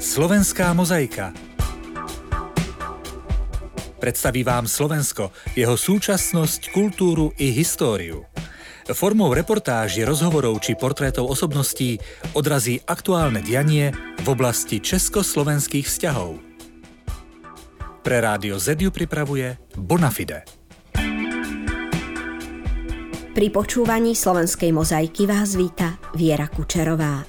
Slovenská mozaika. Predstaví vám Slovensko, jeho súčasnosť, kultúru i históriu. Formou reportáží, rozhovorov či portrétov osobností odrazí aktuálne dianie v oblasti československých vzťahov. Pre Rádio Z ju pripravuje Bonafide. Pri počúvaní Slovenskej mozaiky vás víta Viera Kučerová.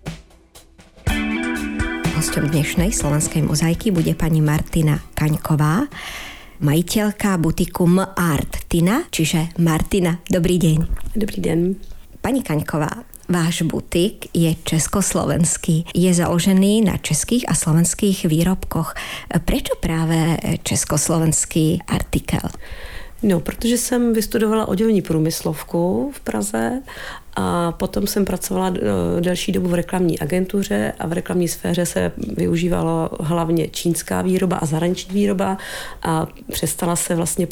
Hosťom dnešnej Slovenskej mozaiky bude pani Martina Kaňková, majiteľka butiku Martina, čiže Martina. Dobrý deň. Dobrý den. Pani Kaňková, váš butik je československý. Je založený na českých a slovenských výrobkoch. Prečo práve československý artikel? No, protože jsem vystudovala oděvní průmyslovku v Praze a potom jsem pracovala delší dobu v reklamní agentuře a v reklamní sféře se využívalo hlavně čínská výroba a zahraniční výroba a přestala se vlastně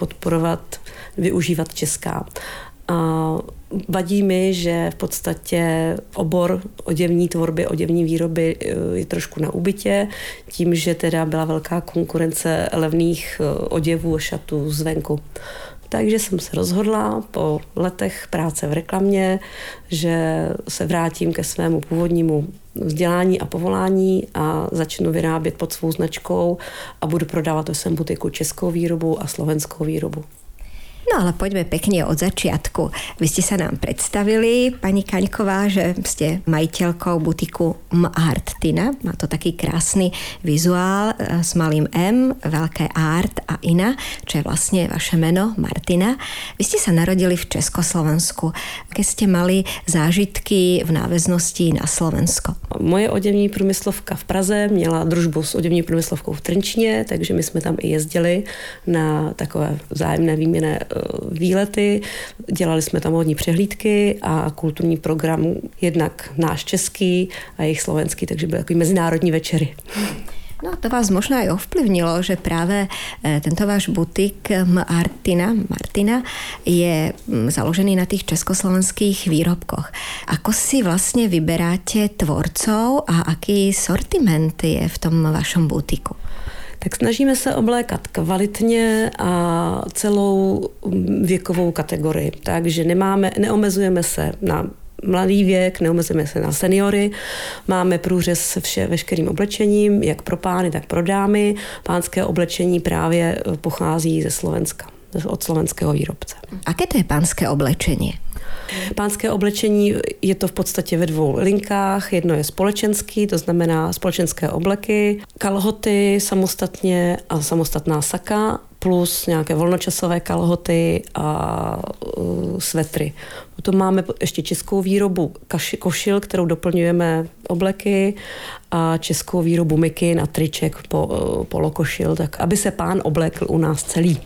využívat česká. A vadí mi, že v podstatě obor oděvní tvorby, oděvní výroby je trošku na úbytě, tím, že teda byla velká konkurence levných oděvů a šatů zvenku. Takže jsem se rozhodla po letech práce v reklamě, že se vrátím ke svému původnímu vzdělání a povolání a začnu vyrábět pod svou značkou a budu prodávat ve svém butiku českou výrobu a slovenskou výrobu. No ale poďme pekne od začiatku. Vy ste sa nám predstavili, pani Kaňková, že ste majiteľkou butiku Martina. Má to taký krásny vizuál s malým M, veľké Art a Ina, čo je vlastne vaše meno, Martina. Vy ste sa narodili v Československu. Aké ste mali zážitky v náväznosti na Slovensko? Moje oděvní průmyslovka v Praze měla družbu s oděvní průmyslovkou v Trnčíně, takže my jsme tam i jezdili na takové vzájemné výměnné výlety. Dělali jsme tam hodní přehlídky a kulturní program, jednak náš český a jejich slovenský, takže byly takový mezinárodní večery. No to vás možno aj ovplyvnilo, že práve tento váš butik Martina je založený na tých československých výrobkoch. Ako si vlastne vyberáte tvorcov a aký sortiment je v tom vašom butiku? Tak snažíme se oblékat kvalitně a celou věkovou kategorii. Takže neomezujeme se na mladý věk, neomezujeme se na seniory. Máme průřez se veškerým oblečením, jak pro pány, tak pro dámy. Pánské oblečení právě pochází ze Slovenska, od slovenského výrobce. Aké to je pánské oblečenie? Pánské oblečení je to v podstatě ve dvou linkách. Jedno je společenský, to znamená společenské obleky, kalhoty samostatně a samostatná saka, plus nějaké volnočasové kalhoty a svetry. Potom máme ještě českou výrobu košil, kterou doplňujeme obleky a českou výrobu mikin a triček polokošil, tak aby se pán oblékl u nás celý.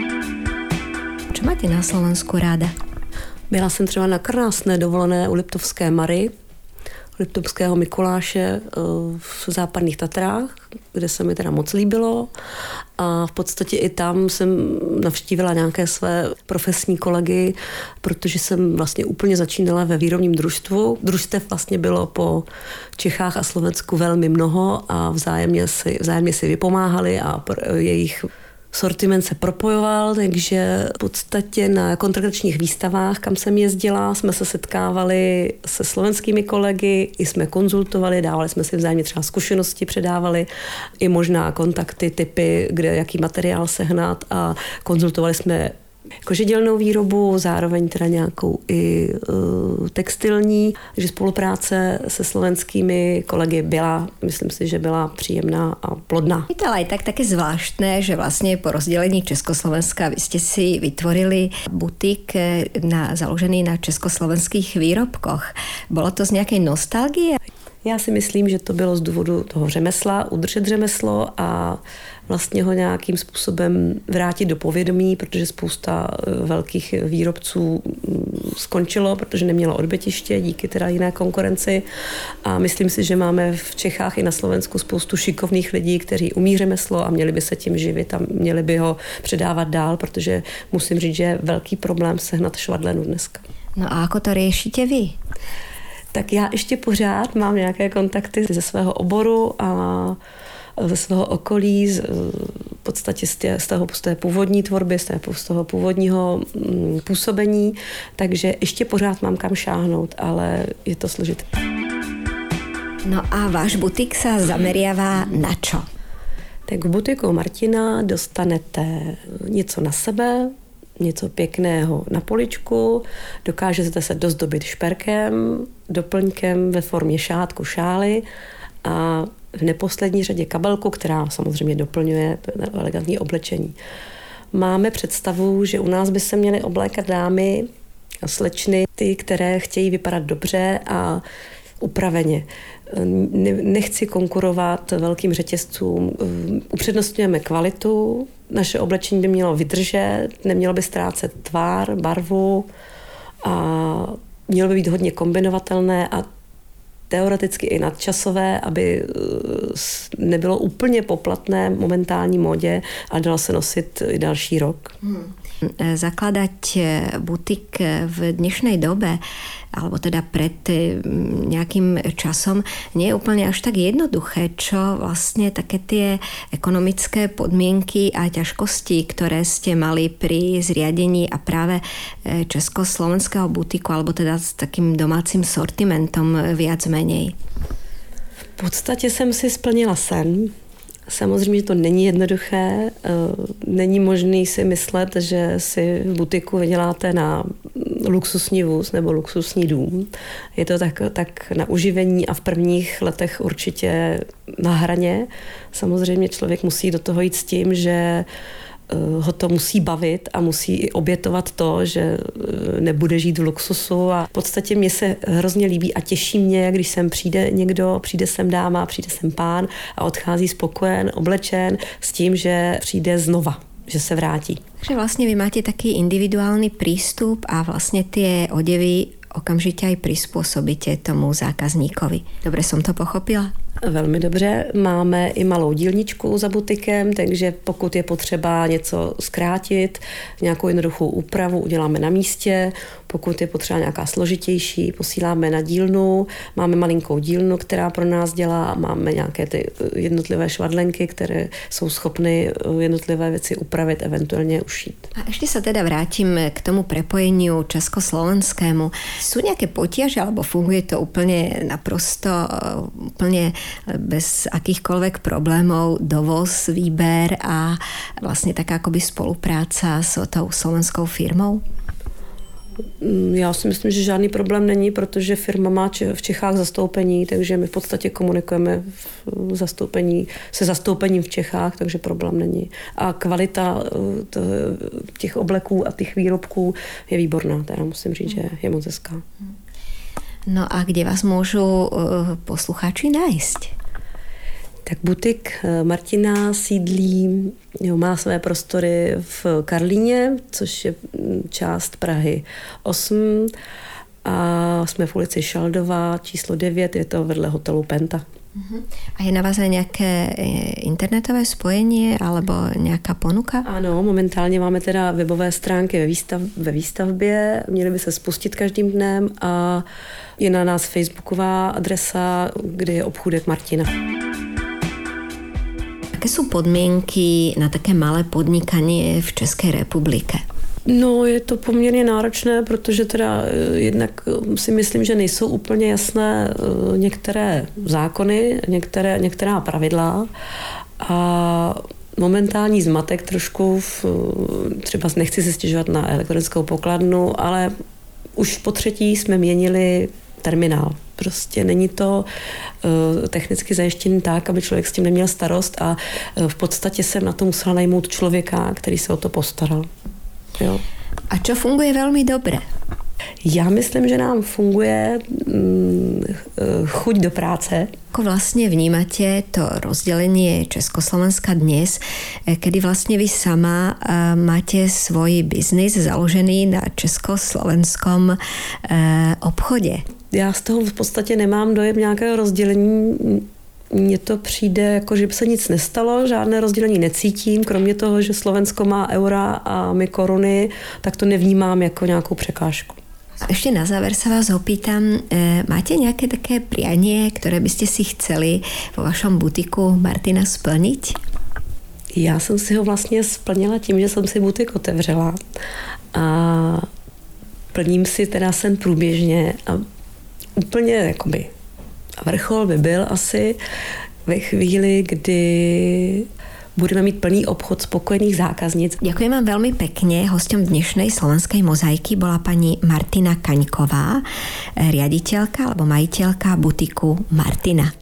Čo máte na Slovensku ráda? Byla jsem třeba na krásné dovolené u Liptovské Mary, Liptovského Mikuláše v západních Tatrách, kde se mi teda moc líbilo a v podstatě i tam jsem navštívila nějaké své profesní kolegy, protože jsem vlastně úplně začínala ve výrobním družstvu. Družstev vlastně bylo po Čechách a Slovensku velmi mnoho a vzájemně si vypomáhali a jejich sortiment se propojoval, takže v podstatě na kontratačních výstavách, kam jsem jezdila, jsme se setkávali se slovenskými kolegy, i jsme konzultovali, dávali jsme si vzájemně třeba zkušenosti, předávali i možná kontakty, tipy, jaký materiál sehnat a konzultovali jsme kožedělnou výrobu, zároveň teda nějakou i textilní, že spolupráce se slovenskými kolegy byla, myslím si, že byla příjemná a plodná. Je to ale aj také zvláštne, že vlastne po rozdelení Československa vy ste si vytvorili butik založený na československých výrobkoch. Bolo to z nejakej nostalgie? Já si myslím, že to bylo z důvodu toho řemesla, udržet řemeslo a vlastně ho nějakým způsobem vrátit do povědomí, protože spousta velkých výrobců skončilo, protože nemělo odbytiště díky teda jiné konkurenci a myslím si, že máme v Čechách i na Slovensku spoustu šikovných lidí, kteří umí řemeslo a měli by se tím živit a měli by ho předávat dál, protože musím říct, že je velký problém sehnat švadlenu dneska. No a ako to riešite vy? Tak já ještě pořád mám nějaké kontakty ze svého oboru a ze svého okolí, v podstatě z té původní tvorby, z toho původního působení, takže ještě pořád mám kam šáhnout, ale je to složité. No a váš butik sa zameriava na čo? Tak v butiku Martina dostanete něco na sebe, něco pěkného na poličku, dokážete se dozdobit šperkem, doplňkem ve formě šátku, šály a v neposlední řadě kabelku, která samozřejmě doplňuje elegantní oblečení. Máme představu, že u nás by se měly oblékat dámy a slečny, ty, které chtějí vypadat dobře a upraveně. Nechci konkurovat velkým řetězcům. Upřednostňujeme kvalitu, naše oblečení by mělo vydržet, nemělo by ztrácet tvar, barvu a mělo by být hodně kombinovatelné a teoreticky i nadčasové, aby nebylo úplně poplatné momentální módě a dalo se nosit i další rok. Zakladať butik v dnešnej dobe, alebo teda pred nejakým časom, nie je úplne až tak jednoduché, čo vlastne také tie ekonomické podmienky a ťažkosti, ktoré ste mali pri zriadení a práve československého butiku, alebo teda s takým domácim sortimentom viac menej. V podstatě jsem si splnila sen. Samozřejmě to není jednoduché, není možný si myslet, že si v butiku vyděláte na luxusní vůz nebo luxusní dům. Je to tak na uživení a v prvních letech určitě na hraně. Samozřejmě člověk musí do toho jít s tím, že ho to musí bavit a musí i obětovat to, že nebude žít v luxusu a v podstatě mě se hrozně líbí a těší mě, když sem přijde někdo, přijde sem dáma, přijde sem pán a odchází spokojen, oblečen s tím, že přijde znova, že se vrátí. Takže vlastne vy máte taký individuálny prístup a vlastne tie odevy okamžite aj prispôsobíte tomu zákazníkovi. Dobre som to pochopila? Velmi dobře. Máme i malou dílničku za butikem, takže pokud je potřeba něco zkrátit, nějakou jednoduchou úpravu uděláme na místě. Pokud je potřeba nějaká složitější, posíláme na dílnu. Máme malinkou dílnu, která pro nás dělá. Máme nějaké ty jednotlivé švadlenky, které jsou schopny jednotlivé věci upravit, eventuálně ušít. A ešte sa teda vrátim k tomu prepojeniu československému. Sú nejaké potiaže, alebo funguje to úplne naprosto, úplne bez akýchkoľvek problémov, dovoz, výber a vlastne taká akoby spolupráca s tou slovenskou firmou? Já si myslím, že žádný problém není, protože firma má v Čechách zastoupení, takže my v podstatě komunikujeme se zastoupením v Čechách, takže problém není. A kvalita těch obleků a těch výrobků je výborná, teda musím říct, že je moc hezká. No a kde vás môžu posluchači nájsť? Tak butik Martina sídlí, má své prostory v Karlíně, což je část Prahy 8 a jsme v ulici Šaldová, číslo 9, je to vedle hotelu Penta. A je na vás aj nejaké internetové spojenie alebo nejaká ponuka? Ano, momentálně máme teda webové stránky ve výstavbě, měly by se spustit každým dnem a je na nás facebooková adresa, kde je obchůdek Martina. Aké sú podmienky na také malé podnikanie v České republike? No, je to poměrně náročné, protože teda jednak si myslím, že nejsou úplně jasné některé zákony, některá pravidla a momentální zmatek trošku, třeba nechci se stěžovat na elektronickou pokladnu, ale už po třetí jsme měnili terminál. Prostě není to technicky zajištěný tak, aby člověk s tím neměl starost a v podstatě jsem na to musela najmout člověka, který se o to postaral. Jo. A čo funguje veľmi dobre? Já myslím, že nám funguje chuť do práce. Ako vlastne vnímate to rozdelenie Československa dnes, kedy vlastne vy sama máte svoj biznis založený na československom obchode? Já z toho v podstatě nemám dojem nějakého rozdělení. Mně to přijde, jako že by se nic nestalo, žádné rozdělení necítím, kromě toho, že Slovensko má eura a my koruny, tak to nevnímám jako nějakou překážku. A ešte na záver sa vás opýtam, máte nejaké také prianie, ktoré by ste si chceli vo vašom butiku Martina splniť? Já jsem si ho vlastně splnila tím, že jsem si butik otevřela a plním si teda sen průběžně a úplně jakoby vrchol by byl asi ve chvíli, kdy budeme mít plný obchod spokojených zákazníc. Ďakujem vám veľmi pekne. Hosťom dnešnej Slovenskej mozaiky bola pani Martina Kaňková, riaditeľka alebo majiteľka butiku Martina.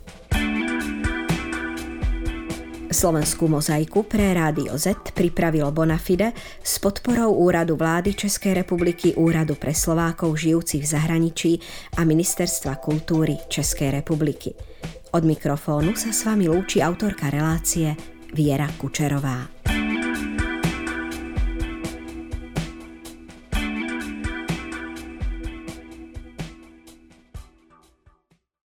Slovenskú mozaiku pre Rádio Z pripravilo Bonafide s podporou Úradu vlády Českej republiky, Úradu pre Slovákov žijúcich v zahraničí a Ministerstva kultúry Českej republiky. Od mikrofónu sa s vami lúči autorka relácie Viera Kučerová.